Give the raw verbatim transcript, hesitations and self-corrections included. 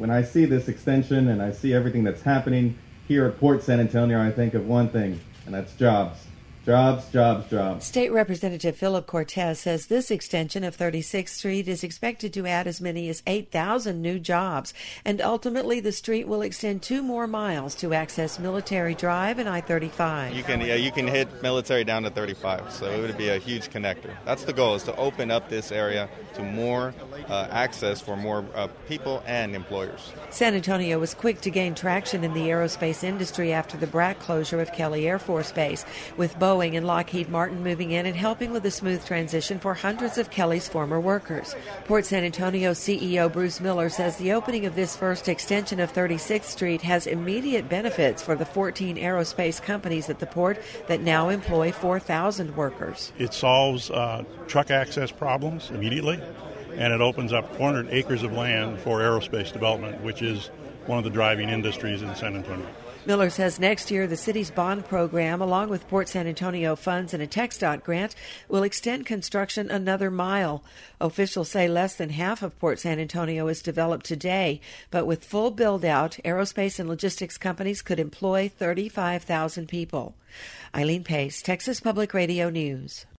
when I see this extension and I see everything that's happening here at Port San Antonio, I think of one thing, and that's jobs. Jobs, jobs, jobs. State Representative Philip Cortez says this extension of thirty-sixth Street is expected to add as many as eight thousand new jobs, and ultimately the street will extend two more miles to access Military Drive and I thirty-five. You can yeah, you can hit Military down to thirty-five, so it would be a huge connector. That's the goal, is to open up this area to more uh, access for more uh, people and employers. San Antonio was quick to gain traction in the aerospace industry after the B R A C closure of Kelly Air Force Base, with Boeing and Lockheed Martin moving in and helping with a smooth transition for hundreds of Kelly's former workers. Port San Antonio C E O Bruce Miller says the opening of this first extension of thirty-sixth Street has immediate benefits for the fourteen aerospace companies at the port that now employ four thousand workers. It solves uh, truck access problems immediately, and it opens up four hundred acres of land for aerospace development, which is one of the driving industries in San Antonio. Miller says next year the city's bond program, along with Port San Antonio funds and a TxDOT grant, will extend construction another mile. Officials say less than half of Port San Antonio is developed today, but with full build-out, aerospace and logistics companies could employ thirty-five thousand people. Eileen Pace, Texas Public Radio News.